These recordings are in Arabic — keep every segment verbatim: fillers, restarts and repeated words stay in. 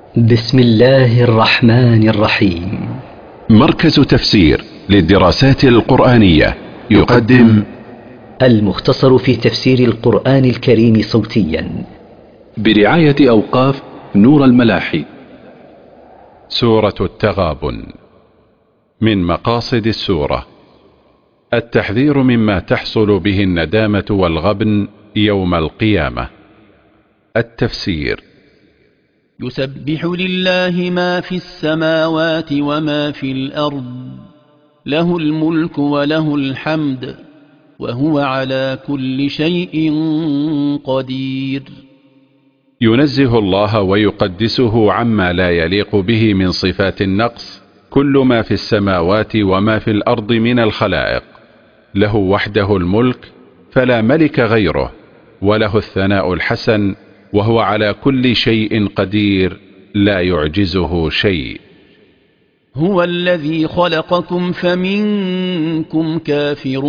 بسم الله الرحمن الرحيم. مركز تفسير للدراسات القرآنية يقدم المختصر في تفسير القرآن الكريم صوتيا برعاية أوقاف نور الملاحي. سورة التغابن. من مقاصد السورة التحذير مما تحصل به الندامة والغبن يوم القيامة. التفسير: يسبح لله ما في السماوات وما في الأرض، له الملك وله الحمد، وهو على كل شيء قدير. ينزه الله ويقدسه عما لا يليق به من صفات النقص كل ما في السماوات وما في الأرض من الخلائق. له وحده الملك فلا ملك غيره، وله الثناء الحسن، وهو على كل شيء قدير لا يعجزه شيء. هو الذي خلقكم فمنكم كافر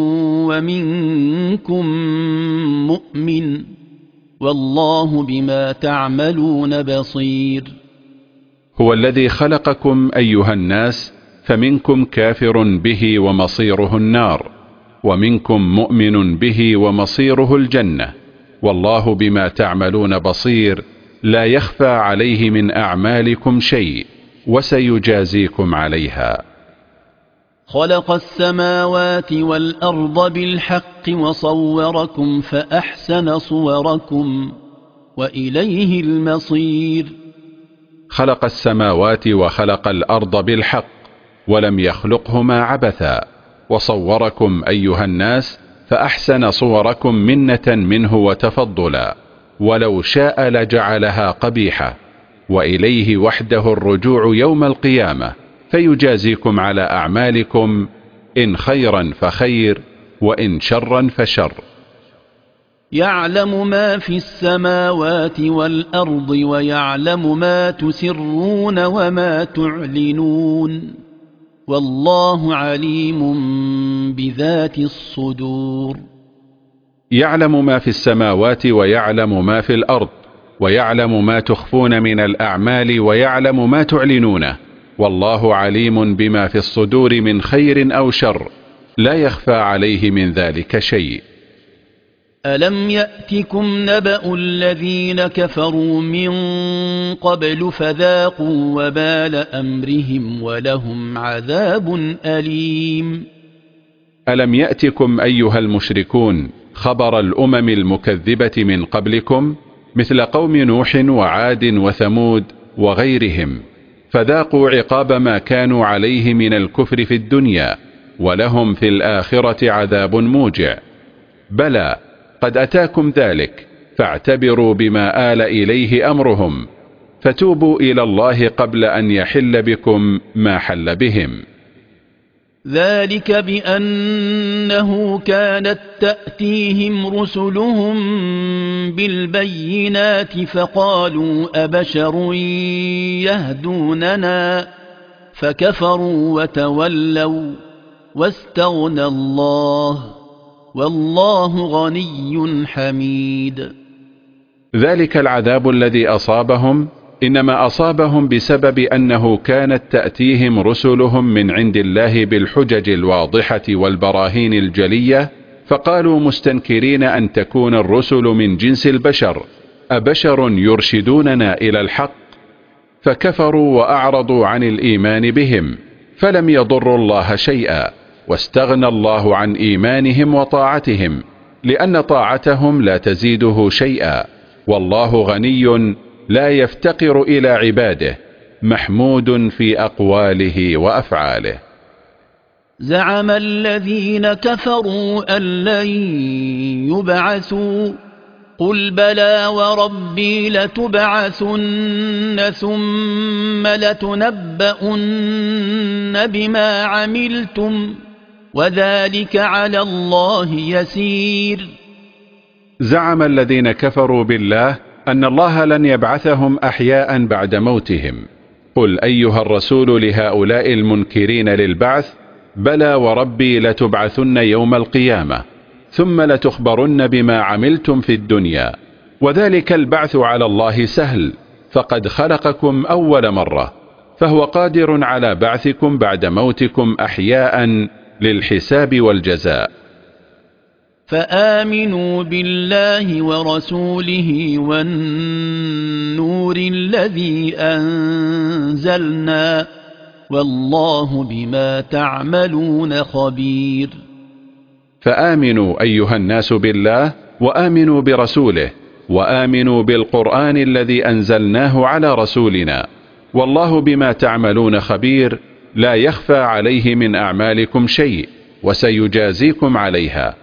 ومنكم مؤمن، والله بما تعملون بصير. هو الذي خلقكم أيها الناس، فمنكم كافر به ومصيره النار، ومنكم مؤمن به ومصيره الجنة، والله بما تعملون بصير، لا يخفى عليه من أعمالكم شيء، وسيجازيكم عليها. خلق السماوات والأرض بالحق وصوركم فأحسن صوركم وإليه المصير. خلق السماوات وخلق الأرض بالحق، ولم يخلقهما عبثا، وصوركم أيها الناس فأحسن صوركم منة منه وتفضلا، ولو شاء لجعلها قبيحة، وإليه وحده الرجوع يوم القيامة، فيجازيكم على أعمالكم، إن خيرا فخير وإن شرا فشر. يعلم ما في السماوات والأرض ويعلم ما تسرون وما تعلنون، والله عليم بذات الصدور. يعلم ما في السماوات ويعلم ما في الأرض، ويعلم ما تخفون من الأعمال ويعلم ما تعلنونه، والله عليم بما في الصدور من خير أو شر، لا يخفى عليه من ذلك شيء. ألم يأتكم نبأ الذين كفروا من قبل فذاقوا وبال أمرهم ولهم عذاب أليم. ألم يأتكم أيها المشركون خبر الأمم المكذبة من قبلكم، مثل قوم نوح وعاد وثمود وغيرهم، فذاقوا عقاب ما كانوا عليه من الكفر في الدنيا، ولهم في الآخرة عذاب موجع. بلى، قد أتاكم ذلك، فاعتبروا بما آل إليه أمرهم، فتوبوا إلى الله قبل أن يحل بكم ما حل بهم. ذلك بأنه كانت تأتيهم رسلهم بالبينات فقالوا أبشر يهدوننا، فكفروا وتولوا واستغنى الله، والله غني حميد. ذلك العذاب الذي أصابهم إنما أصابهم بسبب أنه كانت تأتيهم رسلهم من عند الله بالحجج الواضحة والبراهين الجلية، فقالوا مستنكرين أن تكون الرسل من جنس البشر، أبشر يرشدوننا إلى الحق، فكفروا وأعرضوا عن الإيمان بهم، فلم يضروا الله شيئا، واستغنى الله عن إيمانهم وطاعتهم، لأن طاعتهم لا تزيده شيئا، والله غني لا يفتقر إلى عباده، محمود في أقواله وأفعاله. زعم الذين كفروا أن لن يبعثوا، قل بلى وربي لتبعثن ثم لتنبؤن بما عملتم وذلك على الله يسير. زعم الذين كفروا بالله أن الله لن يبعثهم أحياء بعد موتهم. قل أيها الرسول لهؤلاء المنكرين للبعث: بلى وربي لتبعثن يوم القيامة، ثم لتخبرن بما عملتم في الدنيا، وذلك البعث على الله سهل، فقد خلقكم أول مرة، فهو قادر على بعثكم بعد موتكم أحياء للحساب والجزاء. فآمنوا بالله ورسوله والنور الذي أنزلنا والله بما تعملون خبير. فآمنوا أيها الناس بالله، وآمنوا برسوله، وآمنوا بالقرآن الذي أنزلناه على رسولنا، والله بما تعملون خبير، لا يخفى عليه من أعمالكم شيء، وسيجازيكم عليها.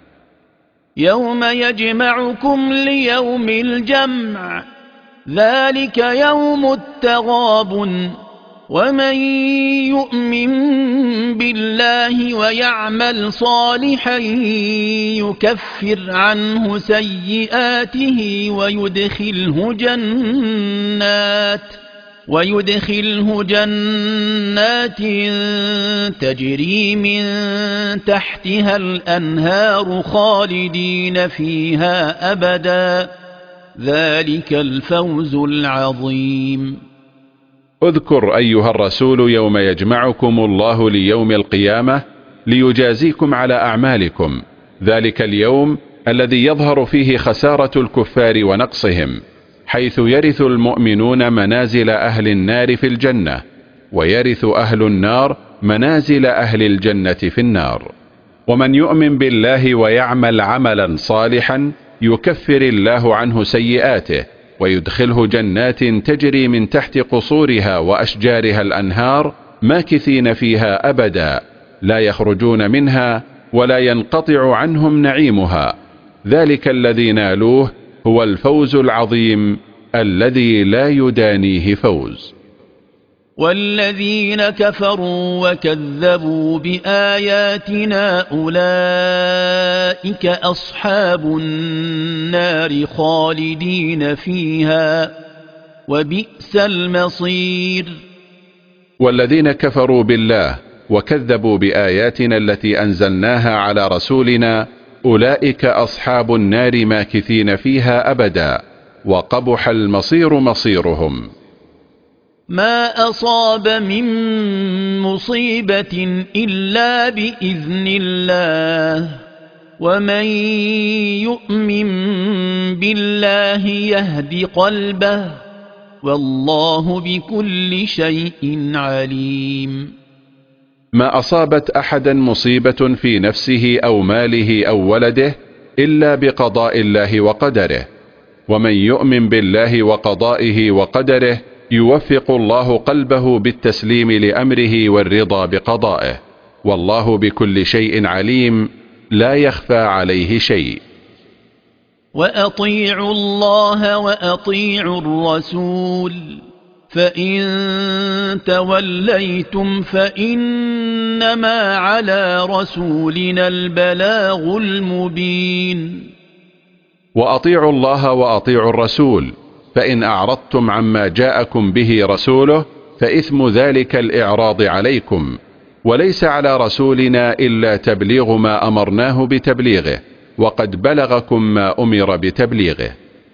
يوم يجمعكم ليوم الجمع ذلك يوم التغابن ومن يؤمن بالله ويعمل صالحا يكفر عنه سيئاته ويدخله جنات ويدخله جنات تجري من تحتها الأنهار خالدين فيها أبدا ذلك الفوز العظيم. اذكر أيها الرسول يوم يجمعكم الله ليوم القيامة ليجازيكم على أعمالكم، ذلك اليوم الذي يظهر فيه خسارة الكفار ونقصهم، حيث يرث المؤمنون منازل أهل النار في الجنة، ويرث أهل النار منازل أهل الجنة في النار. ومن يؤمن بالله ويعمل عملا صالحا يكفر الله عنه سيئاته ويدخله جنات تجري من تحت قصورها وأشجارها الأنهار ماكثين فيها أبدا لا يخرجون منها ولا ينقطع عنهم نعيمها، ذلك الذي نالوه هو الفوز العظيم الذي لا يدانيه فوز. والذين كفروا وكذبوا بآياتنا أولئك أصحاب النار خالدين فيها وبئس المصير. والذين كفروا بالله وكذبوا بآياتنا التي أنزلناها على رسولنا أولئك أصحاب النار ماكثين فيها أبدا وقبح المصير مصيرهم. ما أصاب من مصيبة إلا بإذن الله ومن يؤمن بالله يهد قلبه والله بكل شيء عليم. ما أصابت أحدا مصيبة في نفسه أو ماله أو ولده إلا بقضاء الله وقدره، ومن يؤمن بالله وقضائه وقدره يوفق الله قلبه بالتسليم لأمره والرضا بقضائه، والله بكل شيء عليم لا يخفى عليه شيء. وأطيعوا الله وأطيعوا الرسول فإن توليتم فإنما على رسولنا البلاغ المبين. وأطيعوا الله وأطيعوا الرسول فإن أعرضتم عما جاءكم به رسوله فإثم ذلك الإعراض عليكم، وليس على رسولنا إلا تبليغ ما أمرناه بتبليغه، وقد بلغكم ما أمر بتبليغه.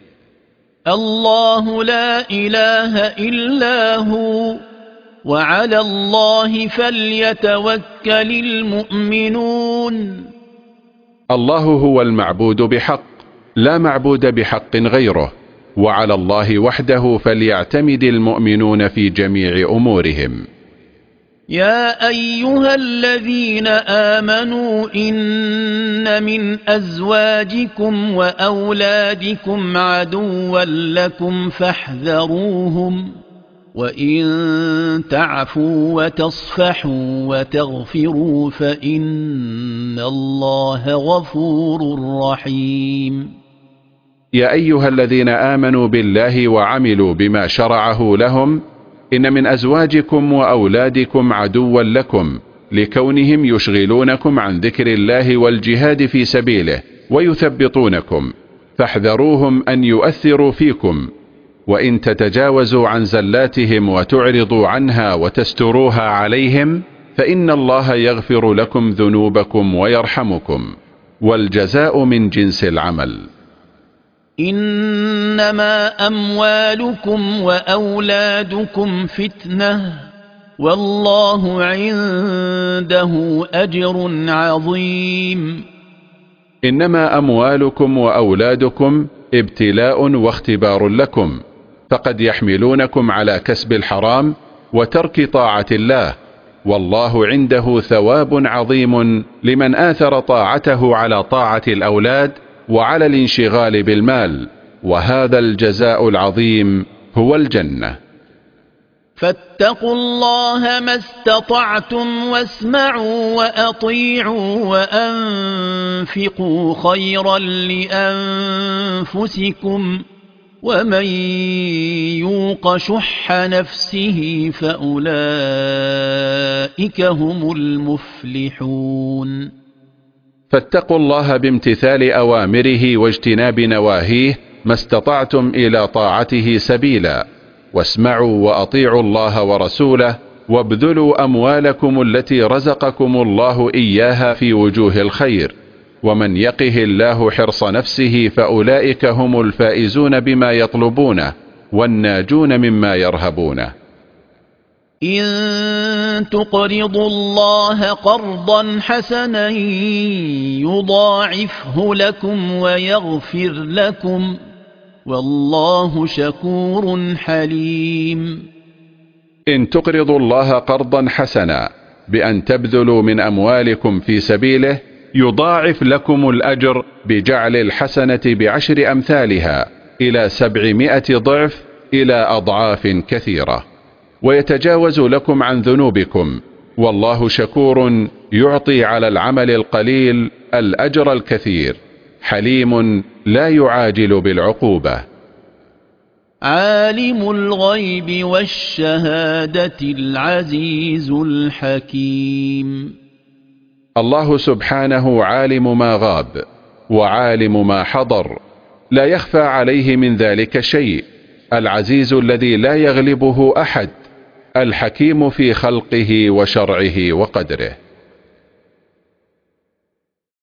الله لا إله إلا هو وعلى الله فليتوكل المؤمنون. الله هو المعبود بحق، لا معبود بحق غيره، وعلى الله وحده فليعتمد المؤمنون في جميع أمورهم. يا أيها الذين آمنوا إن من أزواجكم وأولادكم عدوا لكم فاحذروهم وإن تعفوا وتصفحوا وتغفروا فإن الله غفور رحيم. يا أيها الذين آمنوا بالله وعملوا بما شرعه لهم إن من أزواجكم وأولادكم عدوا لكم لكونهم يشغلونكم عن ذكر الله والجهاد في سبيله ويثبطونكم، فاحذروهم أن يؤثروا فيكم، وإن تتجاوزوا عن زلاتهم وتعرضوا عنها وتستروها عليهم فإن الله يغفر لكم ذنوبكم ويرحمكم، والجزاء من جنس العمل. إنما أموالكم وأولادكم فتنة والله عنده أجر عظيم. إنما أموالكم وأولادكم ابتلاء واختبار لكم، فقد يحملونكم على كسب الحرام وترك طاعة الله، والله عنده ثواب عظيم لمن آثر طاعته على طاعة الأولاد وعلى الانشغال بالمال، وهذا الجزاء العظيم هو الجنة. فاتقوا الله ما استطعتم واسمعوا وأطيعوا وأنفقوا خيرا لأنفسكم ومن يوق شح نفسه فأولئك هم المفلحون. فاتقوا الله بامتثال أوامره واجتناب نواهيه ما استطعتم إلى طاعته سبيلا، واسمعوا وأطيعوا الله ورسوله، وابذلوا أموالكم التي رزقكم الله إياها في وجوه الخير، ومن يقه الله حرص نفسه فأولئك هم الفائزون بما يطلبونه والناجون مما يرهبونه. إن تقرضوا الله قرضا حسنا يضاعفه لكم ويغفر لكم والله شكور حليم. إن تقرضوا الله قرضا حسنا بأن تبذلوا من أموالكم في سبيله يضاعف لكم الأجر بجعل الحسنة بعشر أمثالها إلى سبعمائة ضعف إلى أضعاف كثيرة، ويتجاوز لكم عن ذنوبكم، والله شكور يعطي على العمل القليل الأجر الكثير، حليم لا يعاجل بالعقوبة. عالم الغيب والشهادة العزيز الحكيم. الله سبحانه عالم ما غاب وعالم ما حضر، لا يخفى عليه من ذلك شيء، العزيز الذي لا يغلبه أحد، الحكيم في خلقه وشرعه وقدره.